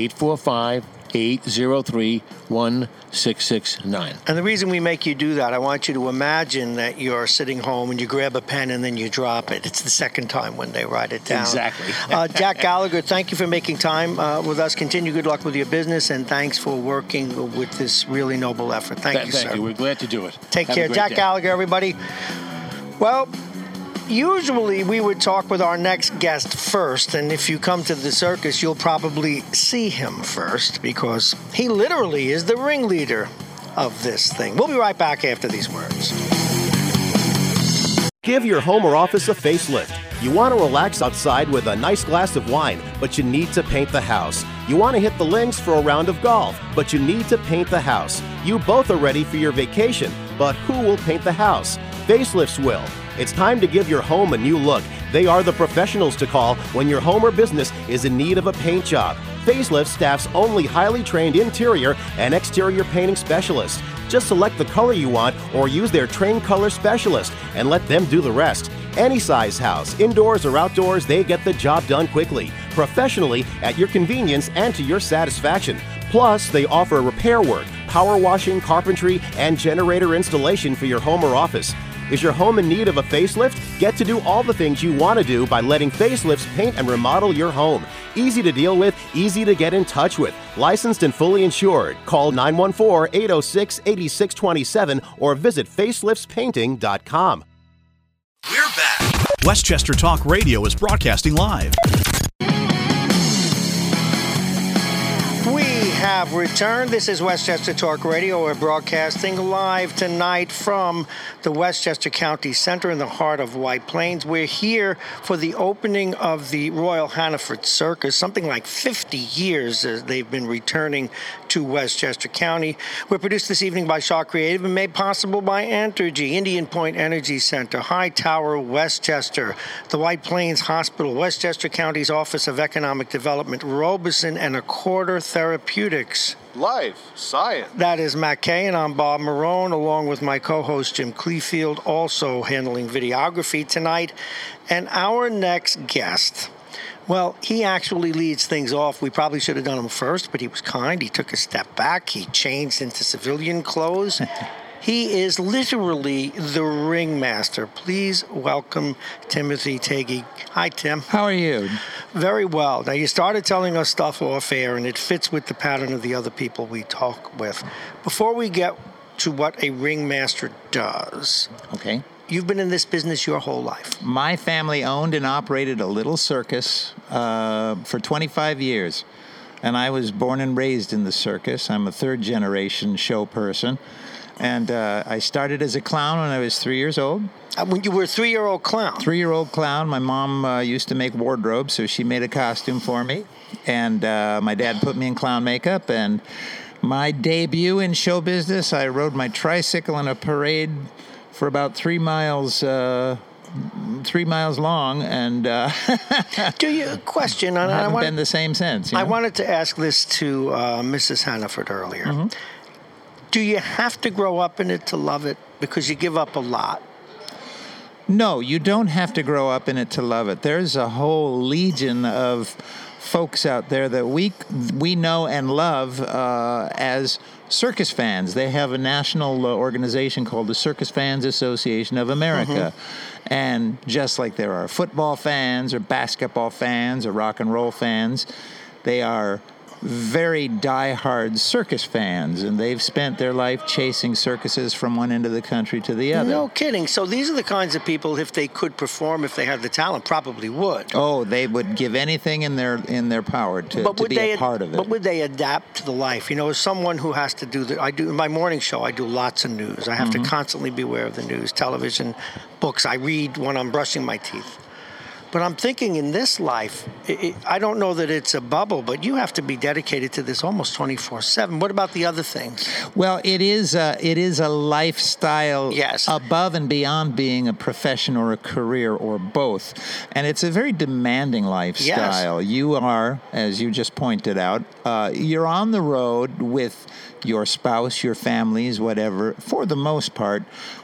845-803-1669. And the reason we make you do that, I want you to imagine that you're sitting home and you grab a pen and then you drop it. It's the second time when they write it down. Exactly. Jack Gallagher, thank you for making time with us. Continue good luck with your business, and thanks for working with this really noble effort. Thank you, sir. Thank you. We're glad to do it. Take Have a care. great Jack day. Gallagher, everybody. Well, usually we would talk with our next guest first, and if you come to the circus, you'll probably see him first because he literally is the ringleader of this thing. We'll be right back after these words. Give your home or office a facelift. You want to relax outside with a nice glass of wine, but you need to paint the house. You want to hit the links for a round of golf, but you need to paint the house. You both are ready for your vacation, but who will paint the house? Facelifts will. It's time to give your home a new look. They are the professionals to call when your home or business is in need of a paint job. Facelift staff's only highly trained interior and exterior painting specialists. Just select the color you want or use their trained color specialist and let them do the rest. Any size house, indoors or outdoors, they get the job done quickly, professionally, at your convenience and to your satisfaction. Plus, they offer repair work, power washing, carpentry, and generator installation for your home or office. Is your home in need of a facelift? Get to do all the things you want to do by letting Facelifts paint and remodel your home. Easy to deal with, easy to get in touch with. Licensed and fully insured. Call 914-806-8627 or visit faceliftspainting.com. We're back. Westchester Talk Radio is broadcasting live. We have returned. This is Westchester Talk Radio. We're broadcasting live tonight from the Westchester County Center in the heart of White Plains. We're here for the opening of the Royal Hannaford Circus. Something like 50 years they've been returning to Westchester County. We're produced this evening by Shaw Creative and made possible by Entergy, Indian Point Energy Center, High Tower, Westchester, the White Plains Hospital, Westchester County's Office of Economic Development, Robeson and Accorder Therapeutics. Life Science. That is Matt Kay, and I'm Bob Marone, along with my co-host Jim Clefield, also handling videography tonight. And our next guest, well, he actually leads things off. We probably should have done him first, but he was kind. He took a step back. He changed into civilian clothes. He is literally the ringmaster. Please welcome Timothy Tagey. Hi, Tim. How are you? Very well. Now, you started telling us stuff off air, and it fits with the pattern of the other people we talk with. Before we get to what a ringmaster does, okay, you've been in this business your whole life. My family owned and operated a little circus for 25 years, and I was born and raised in the circus. I'm a third-generation show person. And I started as a clown when I was 3 years old. When you were a 3-year-old clown? 3-year-old clown. My mom used to make wardrobes, so she made a costume for me. And my dad put me in clown makeup. And my debut in show business, I rode my tricycle in a parade for about 3 miles 3 miles long, and do you question? I haven't been the same since. You know? I wanted to ask this to Mrs. Hannaford earlier. Mm-hmm. Do you have to grow up in it to love it? Because you give up a lot. No, you don't have to grow up in it to love it. There's a whole legion of folks out there that we know and love as circus fans. They have a national organization called the Circus Fans Association of America. Mm-hmm. And just like there are football fans or basketball fans or rock and roll fans, they are very die-hard circus fans, and they've spent their life chasing circuses from one end of the country to the other. No kidding. So these are the kinds of people, if they could perform, if they had the talent, probably would. Oh, they would give anything in their power to be a part of it. But would they adapt to the life? You know, as someone who has to do I do in my morning show, I do lots of news. I have to constantly be aware of the news, television, books. I read when I'm brushing my teeth. But I'm thinking in this life, I don't know that it's a bubble, but you have to be dedicated to this almost 24/7. What about the other things? Well, it is a lifestyle, yes, above and beyond being a profession or a career or both. And it's a very demanding lifestyle. Yes. You are, as you just pointed out, you're on the road with your spouse, your families, whatever, for the most part,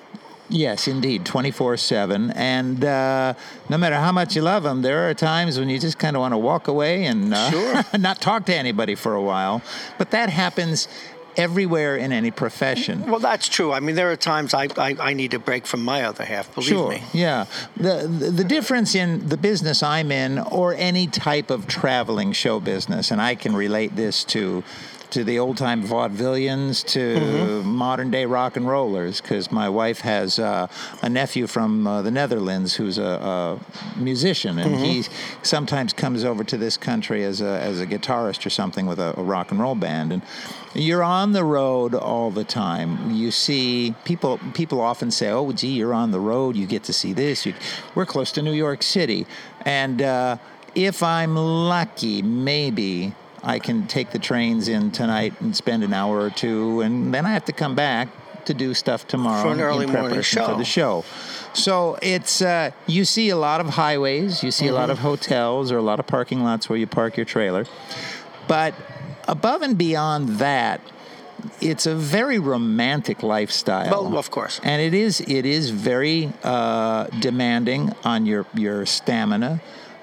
Yes, indeed, 24/7. And no matter how much you love them, there are times when you just kind of want to walk away and not talk to anybody for a while. But that happens everywhere in any profession. Well, that's true. I mean, there are times I need a break from my other half, believe me. Yeah. The difference in the business I'm in or any type of traveling show business, and I can relate this to the old-time vaudevillians, to modern-day rock and rollers, because my wife has a nephew from the Netherlands who's a musician, and he sometimes comes over to this country as a guitarist or something with a rock and roll band. And you're on the road all the time. You see people often say, "Oh, gee, you're on the road. You get to see this. We're close to New York City." And if I'm lucky, maybe I can take the trains in tonight and spend an hour or two, and then I have to come back to do stuff tomorrow for an early morning show. For the show. So it's you see a lot of highways, you see a lot of hotels or a lot of parking lots where you park your trailer. But above and beyond that, it's a very romantic lifestyle. Well, of course. And it is very demanding on your stamina.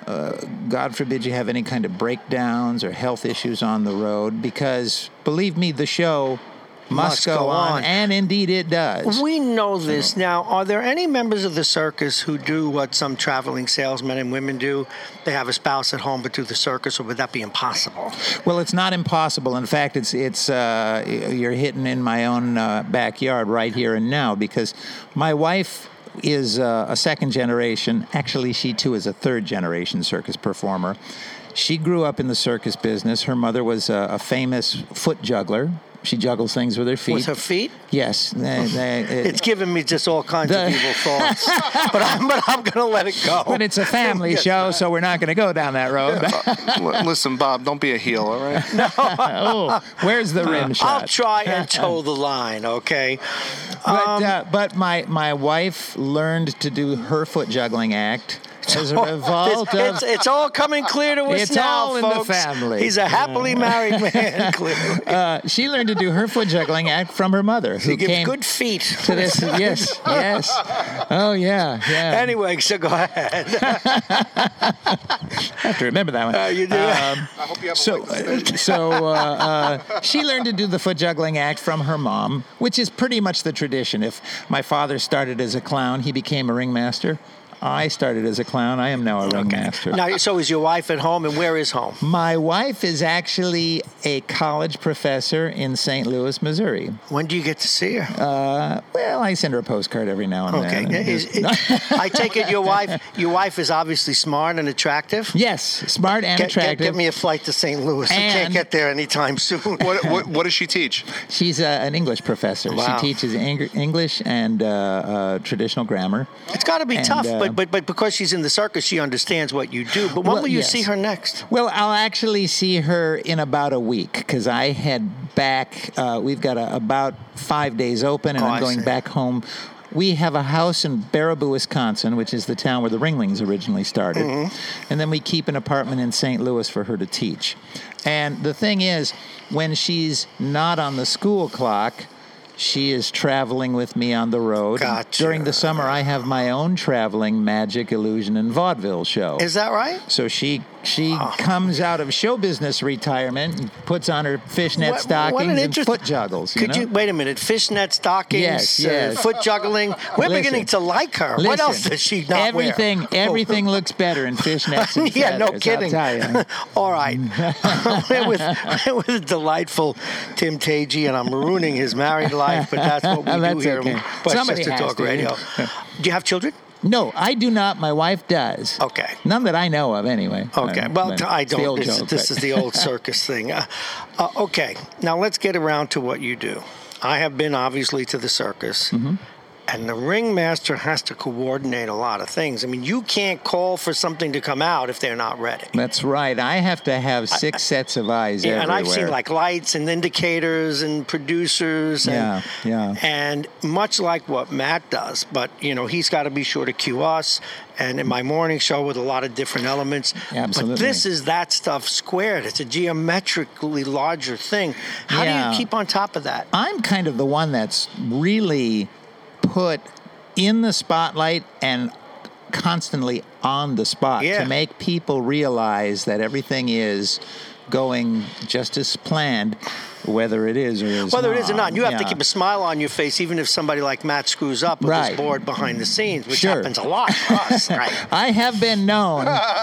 God forbid you have any kind of breakdowns or health issues on the road, because, believe me, the show must go on, and indeed it does. We know this. Now, are there any members of the circus who do what some traveling salesmen and women do? They have a spouse at home but do the circus, or would that be impossible? Well, it's not impossible. In fact, it's you're hitting in my own backyard right here and now, because my wife is a second generation. Actually, she too is a third generation circus performer. She grew up in the circus business. Her mother was a famous foot juggler. She juggles things with her feet. With her feet? Yes. It's giving me just all kinds of evil thoughts. but I'm going to let it go. But it's a family show, so we're not going to go down that road. Listen, Bob, don't be a heel, all right? Oh, where's the rim shot? I'll try and toe the line, okay? But my wife learned to do her foot juggling act as a result of... It's all coming clear to us it's now, all folks. in the family. He's a happily married man, clearly. She learned to do her foot juggling act from her mother, who came good feet to this. Yes. Oh yeah. Anyway, so go ahead. I have to remember that one. You do. I hope you have So she learned to do the foot juggling act from her mom, which is pretty much the tradition. If my father started as a clown, he became a ringmaster. I started as a clown. I am now a ringmaster. Now, so is your wife at home, and where is home? My wife is actually a college professor in St. Louis, Missouri. When do you get to see her? Well, I send her a postcard every now and then. I take it your wife is obviously smart and attractive? Yes, smart and attractive. Get me a flight to St. Louis. I can't get there anytime soon. What does she teach? She's an English professor. Wow. She teaches English and traditional grammar. It's got to be tough, but because she's in the circus, she understands what you do. But when will you see her next? Well, I'll actually see her in about a week, because I head back. We've got about 5 days open, and I'm going back home. We have a house in Baraboo, Wisconsin, which is the town where the Ringlings originally started. And then we keep an apartment in St. Louis for her to teach. And the thing is, when she's not on the school clock, she is traveling with me on the road. Gotcha. During the summer, I have my own traveling magic, illusion, and vaudeville show. Is that right? So she comes out of show business retirement and puts on her fishnet stockings and foot juggles. Wait a minute, fishnet stockings, yes. Foot juggling. We're beginning to like her. What else does she not wear? Everything looks better in fishnets and yeah, feathers, no kidding. I'll tell you. All right. we're with the delightful Tim Tagey, and I'm ruining his married life, but that's what we do here in Westchester Talk Radio. Do you have children? No, I do not. My wife does. Okay. None that I know of, anyway. Okay. Well, I don't. This is the old circus thing. Okay. Now let's get around to what you do. I have been, obviously, to the circus. And the ringmaster has to coordinate a lot of things. I mean, you can't call for something to come out if they're not ready. That's right. I have to have 6 sets of eyes everywhere. And I've seen like lights and indicators and producers. And much like what Matt does, but, he's got to be sure to cue us. And in my morning show with a lot of different elements. Absolutely. But this is that stuff squared. It's a geometrically larger thing. How do you keep on top of that? I'm kind of the one that's really put in the spotlight and constantly on the spot to make people realize that everything is going just as planned, whether it is or is whether not. it is or not. You have to keep a smile on your face, even if somebody like Matt screws up with his board behind the scenes, which happens a lot for us. Right? I have been known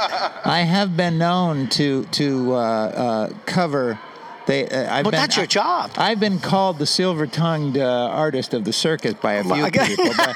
to cover. But that's your job. I've been called the silver-tongued artist of the circus by a few people, but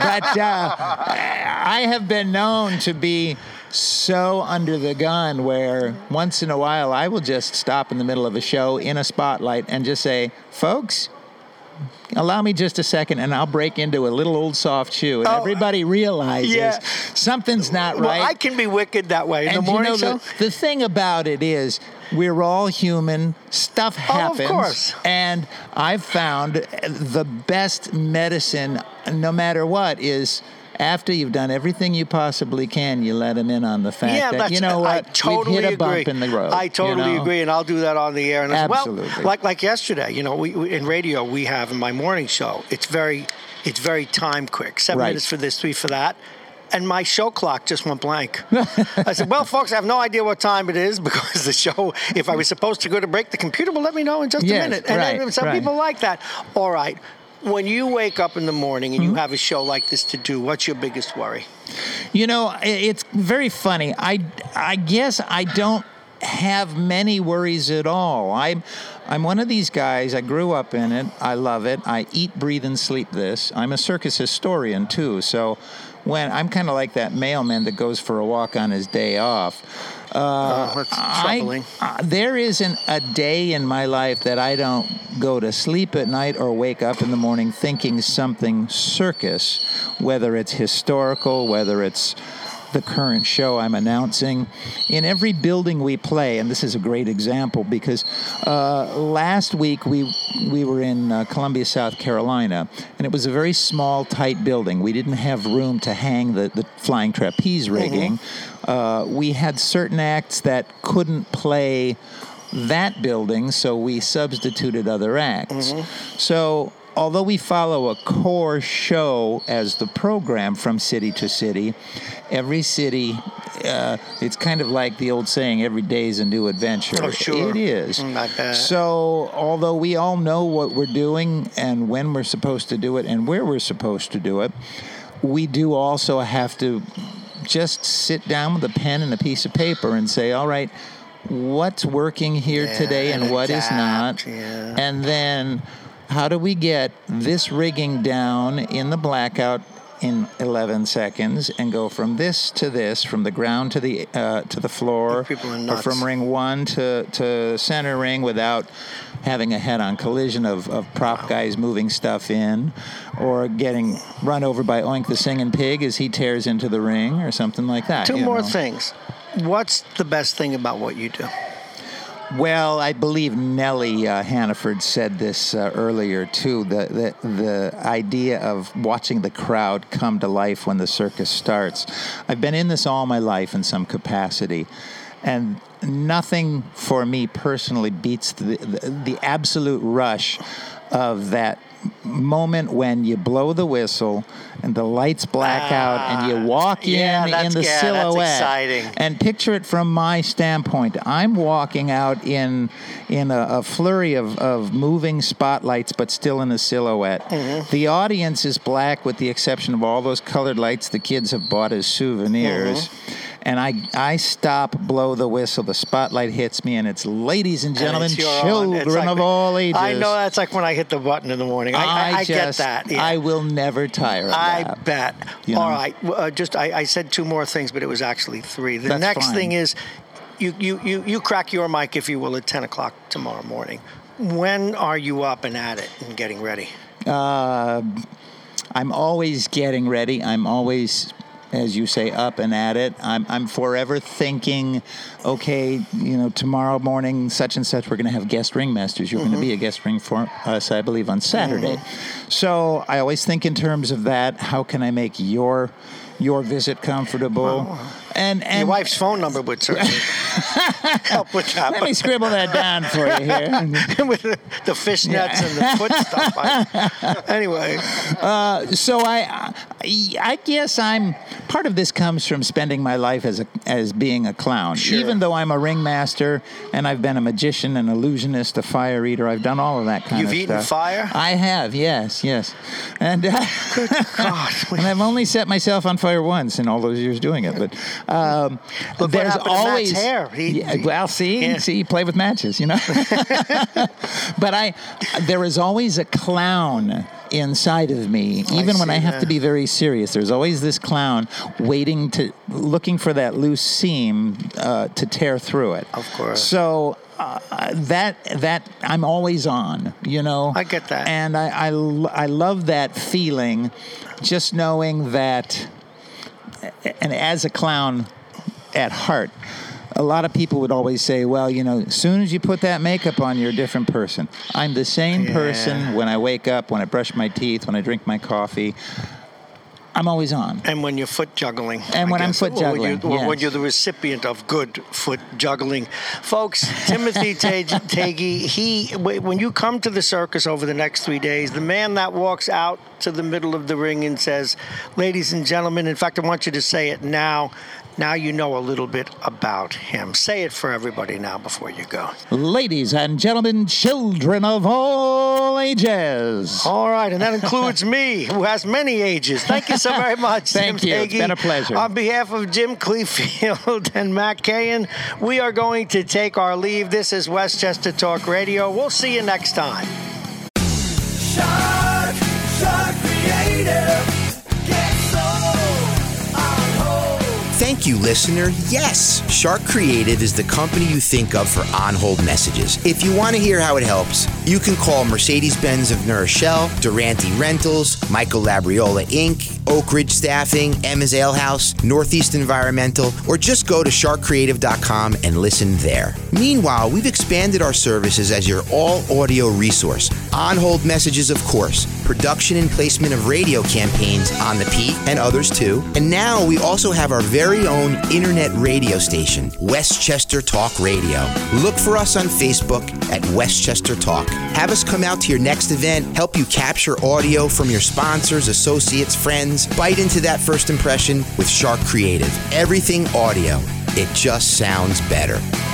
I have been known to be so under the gun where once in a while I will just stop in the middle of a show in a spotlight and just say, folks, allow me just a second, and I'll break into a little old soft shoe, and everybody realizes something's not right. Well, I can be wicked that way in the morning show. The thing about it is, we're all human. Stuff happens. Of course. And I've found the best medicine, no matter what, is after you've done everything you possibly can, you let them in on the fact that, you know what, I totally we've hit a bump agree. in the road. I totally agree, and I'll do that on the air. And Absolutely. Well, like yesterday, you know, we in radio, we have in my morning show, it's very time quick. 7 minutes for this, 3 for that. And my show clock just went blank. I said, well, folks, I have no idea what time it is because the show, if I was supposed to go to break, the computer will let me know in just a minute. And some people like that. All right. When you wake up in the morning and you have a show like this to do, what's your biggest worry? You know, it's very funny. I guess I don't have many worries at all. I'm one of these guys. I grew up in it. I love it. I eat, breathe, and sleep this. I'm a circus historian, too. So when I'm kind of like that mailman that goes for a walk on his day off. That's troubling. There isn't a day in my life that I don't go to sleep at night or wake up in the morning thinking something circus, whether it's historical, whether it's the current show I'm announcing. In every building we play, and this is a great example because last week we were in Columbia, South Carolina, and it was a very small, tight building. We didn't have room to hang the flying trapeze rigging. We had certain acts that couldn't play that building, so we substituted other acts. So although we follow a core show as the program from city to city, every city, it's kind of like the old saying, every day is a new adventure. Oh, sure. It is. Not bad. So although we all know what we're doing and when we're supposed to do it and where we're supposed to do it, we do also have to just sit down with a pen and a piece of paper and say, all right, what's working here today and what is not? And then how do we get this rigging down in the blackout in 11 seconds and go from this to this, from the ground to the floor, or from ring 1 to center ring without having a head-on collision of prop guys moving stuff in, or getting run over by Oink the Singing Pig as he tears into the ring, or something like that. Two more things. What's the best thing about what you do? Well, I believe Nellie Hannaford said this earlier, too, the idea of watching the crowd come to life when the circus starts. I've been in this all my life in some capacity, and nothing for me personally beats the absolute rush of that moment when you blow the whistle and the lights black out and you walk in the silhouette. That's exciting. And picture it from my standpoint. I'm walking out in a flurry of moving spotlights, but still in a silhouette. The audience is black with the exception of all those colored lights the kids have bought as souvenirs. And I stop, blow the whistle, the spotlight hits me, and it's ladies and gentlemen, children of all ages. I know that's like when I hit the button in the morning. I get that. Yeah. I will never tire of that. I bet. All right. I said 2 more things, but it was actually 3. The next thing is you crack your mic, if you will, at 10 o'clock tomorrow morning. When are you up and at it and getting ready? I'm always getting ready. I'm always, as you say, up and at it. I'm forever thinking, okay, tomorrow morning, such and such, we're going to have guest ringmasters. You're going to be a guest ring for us, I believe, on Saturday. So I always think in terms of that. How can I make your visit comfortable? And your wife's phone number would certainly help with that. Let me scribble that down for you here. With the fishnets and the foot stuff. Anyway. So I guess part of this comes from spending my life as being a clown. Sure. Even though I'm a ringmaster and I've been a magician, an illusionist, a fire eater, I've done all of that kind of stuff. You've eaten fire? I have, yes. And good God. And I've only set myself on fire once in all those years doing it. But Look there's what always happened to Matt's hair. See, play with matches, you know. But there is always a clown inside of me, even when I have to be very serious. There's always this clown looking for that loose seam to tear through it. Of course. So that I'm always on, you know. I get that. And I love that feeling, just knowing that. And as a clown at heart, a lot of people would always say, well, you know, as soon as you put that makeup on, you're a different person. I'm the same person when I wake up, when I brush my teeth, when I drink my coffee. I'm always on. And when you're foot juggling. And when I'm foot juggling, when you're the recipient of good foot juggling. Folks, Timothy Tagey, when you come to the circus over the next 3 days, the man that walks out to the middle of the ring and says, ladies and gentlemen, in fact, I want you to say it now. Now you know a little bit about him. Say it for everybody now before you go. Ladies and gentlemen, children of all ages. All right, and that includes me, who has many ages. Thank you so very much, Thank you. Tagey. It's been a pleasure. On behalf of Jim Cleefield and Matt Cahan, we are going to take our leave. This is Westchester Talk Radio. We'll see you next time. Shark Creative. Thank you, listener. Yes, Shark Creative is the company you think of for on-hold messages. If you want to hear how it helps, you can call Mercedes-Benz of New Rochelle, Durante Rentals, Michael Labriola Inc., Oak Ridge Staffing, Emma's Ale House, Northeast Environmental, or just go to sharkcreative.com and listen there. Meanwhile, we've expanded our services as your all-audio resource. On-hold messages, of course, production and placement of radio campaigns on the Peak and others too. And now we also have our very own internet radio station, Westchester Talk Radio. Look for us on Facebook at Westchester Talk. Have us come out to your next event, help you capture audio from your sponsors, associates, friends. Bite into that first impression with Shark Creative. Everything audio. It just sounds better.